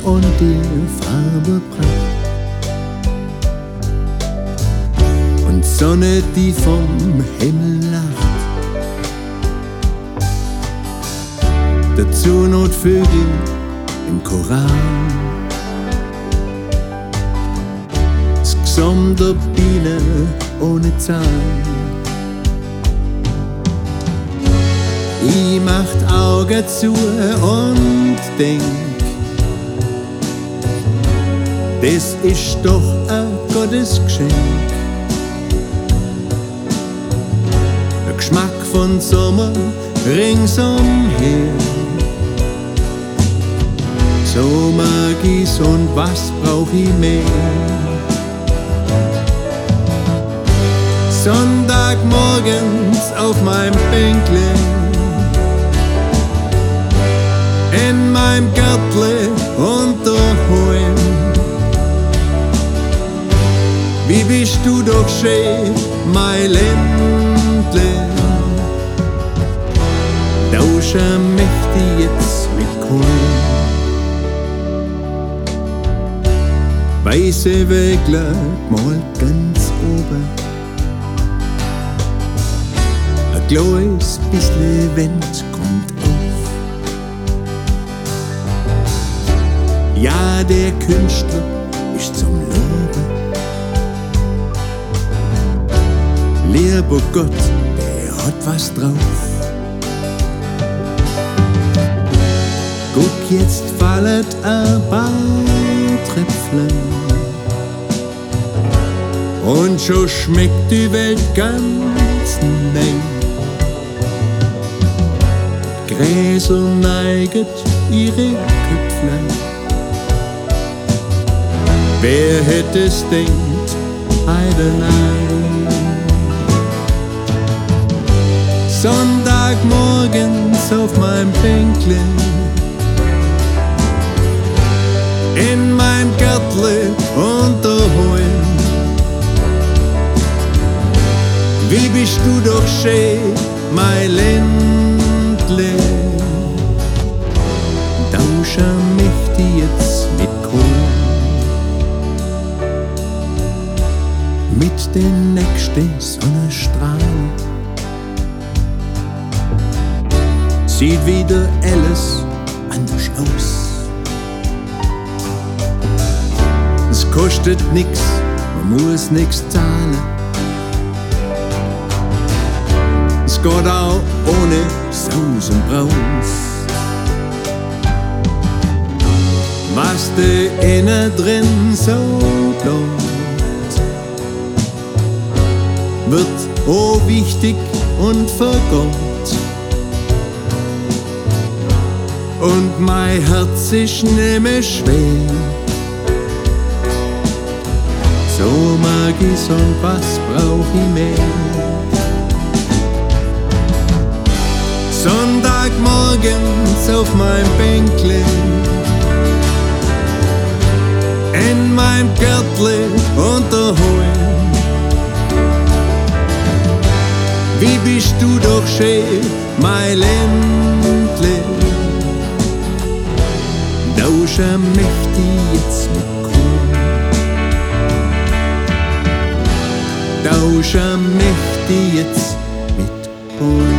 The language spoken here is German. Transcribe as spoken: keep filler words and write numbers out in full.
und dir Farbe bracht. Und Sonne, die vom Himmel lacht. Dazu Notvögel im Choral. Das Gesang der Biene ohne Zahl. Ich macht Augen zu und denk, das ist doch ein Gottesgeschenk. Der Geschmack von Sommer ringsumher. So mag ich's und was brauch ich mehr? Sonntagmorgens auf meinem Bänkle, in meinem Gärtle unter Heim. Wie bist du doch schön, mein Ländle. Tausche möchte ich jetzt mit Kohl. Weiße Wegler mal ganz oben. Ein kleines bisschen Wind kommt auf. Ja, der Künstler ist zum Loben. Lieber Gott, der hat was drauf. Guck, jetzt fallet ein paar Tröpfchen und schon schmeckt die Welt ganz neu. Gräser neiget ihre Köpflein. Wer hätte es denkt, Heidenei. Sonntagmorgens auf meinem Bänkle, in meinem Gärtle unter Heim. Wie bist du doch schön, mein Ländle. Tausche möchte ich jetzt mit Kohl. Mit den nächsten Sonnenstrahlen sieht wieder alles anders aus. Es kostet nix, man muss nix zahlen. Es geht auch ohne Saus und Braus. Was de innen drin so bleibt, wird oh wichtig und vergott. Und mein Herz ist nimmer schwer. So mag ich's und was brauch ich mehr? Sonntagmorgens auf meinem Bänkle, in meinem Gärtle unter Heim. Wie bist du doch schön, mein Ländle. Tausche möchte ich jetzt mit Kohl. Tausche möchte ich jetzt mit Kohl.